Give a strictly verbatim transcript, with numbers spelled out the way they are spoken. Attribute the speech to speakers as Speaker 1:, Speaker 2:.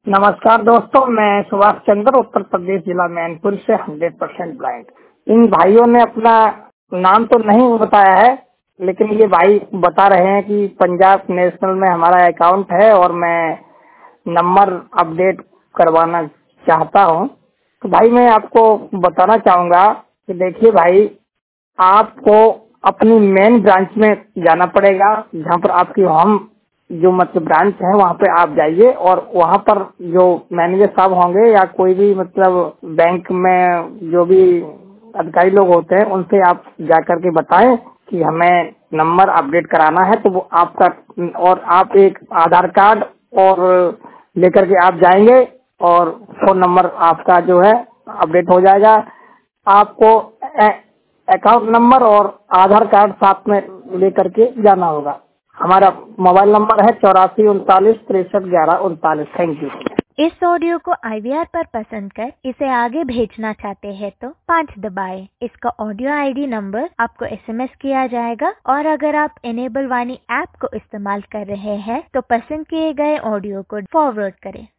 Speaker 1: नमस्कार दोस्तों, मैं सुभाष चंद्र, उत्तर प्रदेश जिला मैनपुर से हंड्रेड परसेंट ब्लाइंड। इन भाइयों ने अपना नाम तो नहीं बताया है, लेकिन ये भाई बता रहे हैं कि पंजाब नेशनल में हमारा अकाउंट है और मैं नंबर अपडेट करवाना चाहता हूं। तो भाई मैं आपको बताना चाहूंगा कि देखिए भाई, आपको अपनी मेन ब्रांच में जाना पड़ेगा, जहां पर आपकी होम जो मतलब ब्रांच है वहाँ पे आप जाइए और वहाँ पर जो मैनेजर साहब होंगे या कोई भी मतलब बैंक में जो भी अधिकारी लोग होते हैं उनसे आप जाकर के बताएं कि हमें नंबर अपडेट कराना है। तो वो आपका और आप एक आधार कार्ड और लेकर के आप जाएंगे और फोन नंबर आपका जो है अपडेट हो जाएगा। आपको अकाउंट नंबर और आधार कार्ड साथ में लेकर के जाना होगा। हमारा मोबाइल नंबर है चौरासी उनतालीस तिरसठ ग्यारह उनतालीस। Thank you.
Speaker 2: इस ऑडियो को आई वी आर पर पसंद कर इसे आगे भेजना चाहते हैं तो पाँच दबाएं। इसका ऑडियो आई डी नंबर आपको एस एम एस किया जाएगा और अगर आप इनेबल वाणी ऐप को इस्तेमाल कर रहे हैं तो पसंद किए गए ऑडियो को फॉरवर्ड करें।